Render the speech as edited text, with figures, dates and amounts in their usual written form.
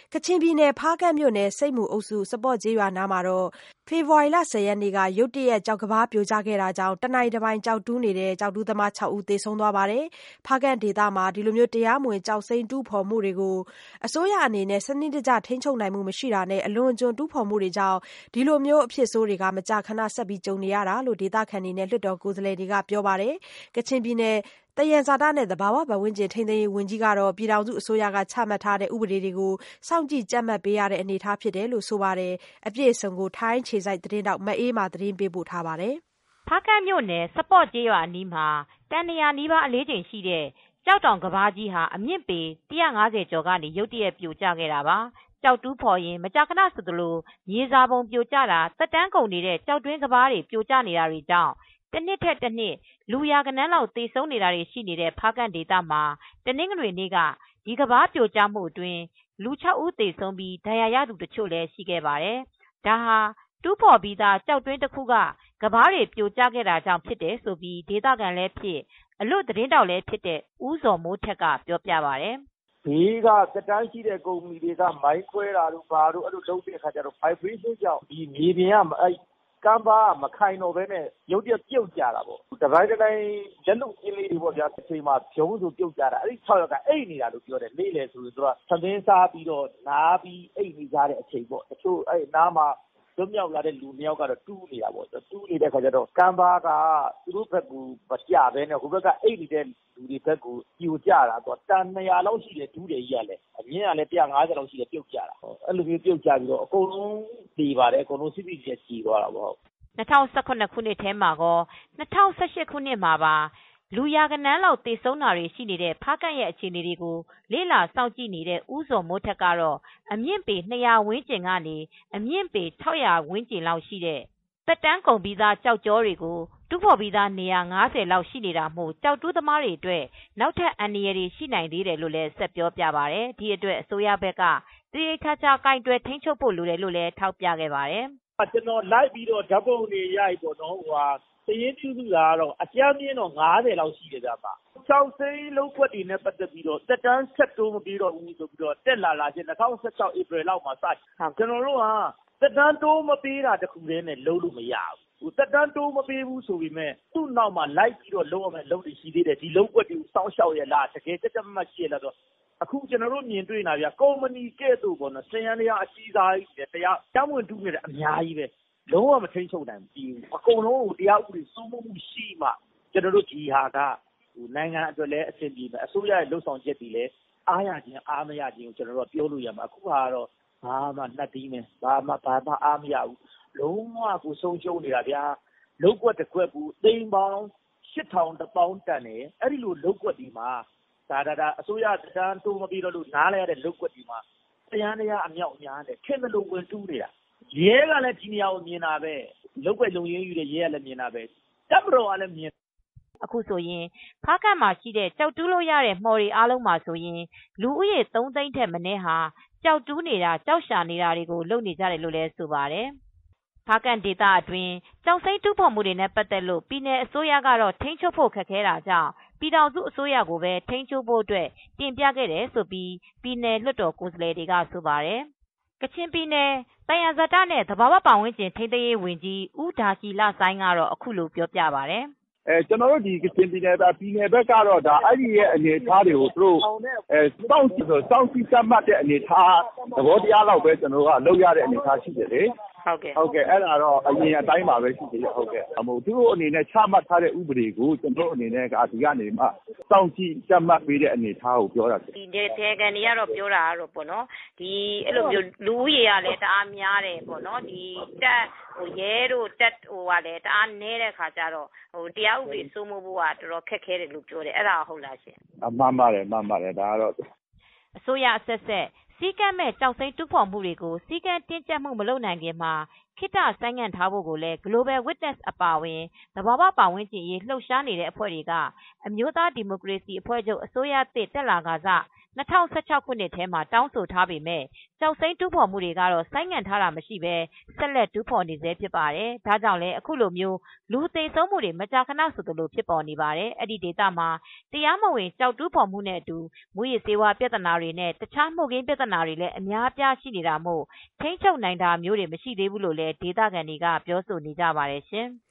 ကချင်ပြည်နယ်ဖားကန့်မြို့နယ်ဆိပ်မူအုပ်စုစပေါ့ကျေးရွာနားမှာဖေဖော်ဝါရီလ 10 ရက်နေ့ကရုတ်တရက်ကျောက်ကမ်းပါးပြိုကျခဲ့တာကြောင့်တနိုင်တပိုင်ကျောက်တူးနေတဲ့ကျောက်တူးသမား 6 ဦးသေဆုံးသွားပါတယ်။ဖားကန့်ဒေသမှာတရားမဝင်ကျောက်စိမ်းတူးဖော်မှုတွေကိုအစိုးရအနေနဲ့စနစ်တကျထိန်းချုပ်နိုင်မှုမရှိတာနဲ့အလွန်အကျွံတူးဖော်မှုတွေကြောင့်ဒီလိုမျိုးအဖြစ်ဆိုးတွေကမကြာခဏဆက်ပြီးကြုံနေရတာလို့ဒေသခံတွေနဲ့လွှတ်တော်ကိုယ်စားလှယ်တွေကပြောပါတယ်။ကချင်ပြည်နယ်သယံဇာတနဲ့သဘာဝပတ်ဝန်းကျင်ထိန်းသိမ်းရေးဝန်ကြီးကတော့ပြည်ထောင်စုအစိုးရကချမှတ်ထားတဲ့ဥပဒေတွေကိုစောင့်ကြည့်ကြပ်မတ်ပေးရတဲ့အနေအထားဖြစ်တယ်လို့ဆိုပါတယ်။အပြည့်အစုံကိုထိုင်းခြေစိုက်သတင်းတောက်မအေးမာသတင်းပေးပို့ထားပါတယ်။ဖားကန့်မြို့နယ်စပေါ့ကျေးရွာအနီးမှာတန်200နီးပါးအလေးချိန်ရှိတဲ့ကျောက်တောင်ကမ်းပါးကြီးဟာအမြင့်ပေ150ကျော်ကနေရုတ်တရက်ပြိုကျခဲ့တာပါ။ကျောက်တူးဖော်ရင်မကြာခဏဆိုသလိုမြေစာပုံပြိုကျတာသက်တမ်းကုန်နေတဲ့ကျောက်တွင်းကမ်းပါးတွေပြိုကျနေတာတွေကြောင့်တနှစ်ထက်တနှစ်လူရာဂဏန်းလောက်သေဆုံးနေတာတွေရှိနေတဲ့ဖားကန့်ဒေသမှာတနင်္ဂနွေနေ့ကဒီကမ်းပါးပြိုကျမှုအတွင်းလူ 6 ဦးသေဆုံးပြီးဒဏ်ရာရသူတချို့လည်းရှိခဲ့ပါတယ်။ဒါဟာတူးဖော်ပြီးသားကျောက်တွင်းတစ်ခုကကမ်းပါးတွေပြိုကျခဲ့တာကြောင့်ဖြစ်တယ်လို့ဒေသခံလည်းဖြစ်အလွတ်သတင်းတောက်လည်းဖြစ်တဲ့ဦးဇော်မိုးထက်ကပြောပြပါတယ်။ဘေးကသက်တမ်းရှိတဲ့ကုမ္ပဏီတွေကမိုင်းခွဲတာတို့ဘာတို့အဲ့လိုလုပ်တဲ့အခါကျတော့ vibration ကြောင့်ဒီမြေပြင်ကကမ်းပါးမခိုင်တော့ဘဲနဲ့ရုတ်တရက်ပြုတ်ကျတာပေါ့။တပိုင်းတိုင်းလက်လုံချင်းလေးတွေပေါ့ဗျာအချိန်မှာဖြုံးဆိုပြုတ်ကျတာအဲ့ဒီ6ယောက်ကအိတ်နေတာလို့ပြောတယ်နေ့လေဆိုရင်သူကသမင်းစားပြီးတော့နားပြီးအိတ်နေကြတဲ့အချိန်ပေါ့တချို့အဲ့နားမှာလွတ်မြောက်လာတဲ့လူ2ယောက်ကတော့တူးနေတာပေါ့တူးနေတဲ့ခါကျတော့ကမ်းပါးကသူတို့ဘက်ကမကျဘဲနဲ့ဟိုဘက်ကအိတ်နေတဲ့လူတွေဘက်ကပြိုကျတာတော့တန်200လောက်ရှိတယ်တူးတယ်ကြီးကလည်းအမြင့်ကလည်း150လောက်ရှိတယ်ပြုတ်ကျတာအဲ့လိုမျိုးပြုတ်ကျပြီးတော့အကုန်လုံးဒီပါတယ်အကုန်လုံးစစ်စစ်ကျကြီးသွားတာပေါ့ 2018ခုနှစ်ထဲမှာကော2018ခုနှစ်မှာပါလူရာဂဏန်းလောက်သေဆုံးတာတွေရှိနေတဲ့ဖားကန့်ရဲ့အခြေအနေတွေကိုလေ့လာစောင့်ကြည့်နေတဲ့ဦးဇော်မိုးထက်ကတော့အမြင့်ပေ200ဝန်းကျင်ကနေအမြင့်ပေ600ဝန်းကျင်လောက်ရှိတဲ့သက်တမ်းကုန်ပြီးသားကျောက်ကြောတွေကိုတူးဖော်ပြီးသားနေရာ50လောက်ရှိနေတာမို့ကျောက်တူးသမားတွေအတွက်နောက်ထပ်အန္တရာယ်တွေရှိနိုင်သေးတယ်လို့လည်းဆက်ပြောပြပါတယ်ဒီအတွက်အစိုးရဘက်ကတရေချာချာကင်တွယ်ထိန်းချုပ်ဖို့လိုတယ်လို့လည်းထောက်ပြခဲ့ပါတယ်ကျွန်တော်လိုက်ပြီးတော့ဓာတ်ပုံတွေရိုက်ပေါ့နော်တရင်ပြုစုတာကတော့အကြမ်းမြင့်တော့50လောက်ရှိတယ်ဗျာပါ6စိမ်းလုံးကွက်တွေနဲ့ပတ်သက်ပြီးတော့တက်တန်းဆက်တိုးမပြီးတော့ဘူးဆိုပြီးတော့တက်လာချင်း2016ဧပြီလောက်မှာစကျွန်တော်တို့ကတက်တန်းတိုးမပေးတာတခုတည်းနဲ့လုံးလို့မရဘူးတက်တန်းတိုးမပေးဘူးဆိုပြီးမဲ့သူ့နောက်မှာလိုက်ပြီးတော့လုံးရမယ်လုံးတွေရှိသေးတယ်ဒီလုံးကွက်တွေကိုစောင့်ရှောက်ရလားတကယ်တက်မှတ်ရှိရလားတော့အခုကျွန်တော်တို့မြင်တွေ့နေတာဗျကုမ္ပဏီကဲ့သို့ပေါ့နော်စင်ရန်တရားအကြီးစားကြီးတရားတောင်းဝင်တူးနေတဲ့အများကြီးပဲလုံးဝမထိန်ချုပ်နိုင်ဘူးအကုန်လုံးကိုတရားဥပဒေစိုးမိုးမှုရှိမှကျွန်တော်တို့ဒီဟာကနိုင်ငံအတွက်လည်းအဆင်ပြေမယ်အစိုးရရဲ့လှုပ်ဆောင်ချက်တွေလည်းအားရခြင်းအားမရခြင်းကိုကျွန်တော်တို့ပြောလို့ရမှာအခုဟာကတော့ဘာမှနှက်ပြီးမယ်ဘာမှအားမရဘူးလုံးဝကိုဆုံးရှုံးနေတာဗျာလုံးကွက်တစ်ကွက်ဘူးသိန်းပေါင်း8000တပေါင်းတန်တယ်အဲ့ဒီလိုလုံးကွက်ဒီမှာဒါအစိုးရတန်းတိုးမပြီးတော့လို့နားလဲရတဲ့လုံးကွက်ဒီမှာတရားအမြောက်အများနဲ့ခင်မလို့ဝင်တူးနေတာရဲကလည်းဒီနေရာကိုမြင်တာပဲလောက်ွက်လုံရင်းယူတဲ့ရဲကလည်းမြင်တာပဲတပ်မတော်ကလည်းမြင်အခုဆိုရင်ဖားကန့်မှာရှိတဲ့ကြောက်တူးလို့ရတဲ့မှော်တွေအားလုံးမှာဆိုရင်လူဦးရေ3သိန်းထက်မနည်းဟာကြောက်တူးနေတာကြောက်ရှာနေတာတွေကိုလုပ်နေကြတယ်လို့လည်းဆိုပါတယ်ဖားကန့်ဒေသအတွင်းကျောက်စိမ်းတူးဖော်မှုတွေနဲ့ပတ်သက်လို့ပြည်နယ်အစိုးရကတော့ထိန်းချုပ်ဖို့ခက်ခဲတာကြောင့်ပြည်ထောင်စုအစိုးရကိုပဲထိန်းချုပ်ဖို့အတွက်တင်ပြခဲ့တယ်ဆိုပြီးပြည်နယ်လွှတ်တော်ကိုယ်စားလှယ်တွေကဆိုပါတယ်ကချင်ပြည်နယ်သယံဇာတနဲ့သဘာဝပတ်ဝန်းကျင်ထိန်းသိမ်းရေးဝန်ကြီးဦးဒါရှီလဆိုင်းကတော့အခုလိုပြောပြပါတယ်ကျွန်တော်တို့ဒီကချင်ပြည်နယ်ဘက်ကတော့ဒါအဲ့ဒီရဲ့အနေအထားတွေကိုသူတို့စောင့်ကြည့်သတ်မှတ်တဲ့အနေအထားသဘောတရားလောက်ပဲကျွန်တော်တို့ကလုပ်ရတဲ့အနေအထားရှိတယ်လေဟုတ်ကဲ့အဲ့ဒါတော့အရင်အတိုင်းပါပဲရှိသေးတယ်ဟုတ်ကဲ့သူတို့အနေနဲ့ချမှတ်ထားတဲ့ဥပဒေကိုကျွန်တော်အနေနဲ့ဒီကနေမှစောင့်ကြည့်သတ်မှတ်ပေးတဲ့အနေအထားကိုပြောတာဒီဒေဂန်တွေကတော့ပြောတာကတော့ပေါ့နော်ဒီအဲ့လိုမျိုးလူဦးရေကလည်းတအားများတယ်ပေါ့နော်ဒီတက်ရဲတို့တက်ကလည်းတအားနည်းတဲ့ခါကျတော့တရားဥပဒေစိုးမိုးဖို့ကတော်တော်ခက်ခဲတယ်လို့ပြောတယ်အဲ့ဒါဟုတ်လားရှင်မှန်ပါတယ်ဒါကတော့အစိုးရအဆက်ဆက်စည်းကမ်းမဲ့ကျောက်စိမ်းတူးဖော်မှုတွေကိုစည်းကမ်းတင်းကျပ်မှုမလုပ်နိုင်ခင်မှာခေတ္တဆိုင်းငံ့ထားဖို့ကိုလည်း Global Witness အပါအဝင် သဘာဝပတ်ဝန်းကျင်ရေးလှုပ်ရှားနေတဲ့အဖွဲ့တွေက အမျိုးသားဒီမိုကရေစီအဖွဲ့ချုပ်အစိုးရသစ်တက်လာခါစ 2016 ခုနှစ်ထဲမှာတောင်းဆိုထားပေမဲ့ ကျောက်စိမ်းတူးဖော်မှုတွေကတော့ဆိုင်းငံ့ထားတာမရှိပဲဆက်လက်တူးဖော်နေဆဲဖြစ်ပါတယ်။ ဒါကြောင့်လည်းအခုလိုမျိုးလူသေဆုံးမှုတွေမကြာခဏဆိုသလိုဖြစ်ပေါ်နေပါတယ်။ အဲဒီဒေသမှာတရားမဝင်ကျောက်တူးဖော်မှုနဲ့အတူမူးယစ်ဆေးဝါးပြဿနာတွေနဲ့တခြားမှုခင်းပြဿနာတွေလည်းအများအပြားရှိနေတာမို့ထိန်းချုပ်နိုင်တာမျိုးတွေမရှိသေးဘူးလို့လည်းဒေသခံတွေကပြောဆိုနေကြပါတယ်ရှင်။